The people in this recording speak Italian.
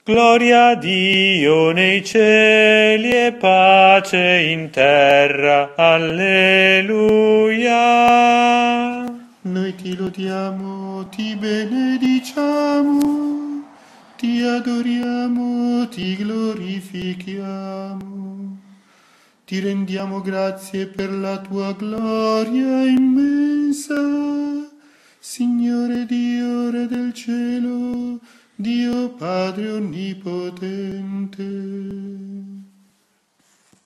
Gloria a Dio nei cieli e pace in terra. Alleluia. Noi ti lodiamo, ti benediciamo, ti adoriamo, ti glorifichiamo. Ti rendiamo grazie per la tua gloria immensa, Signore Dio, Re del cielo, Dio Padre Onnipotente.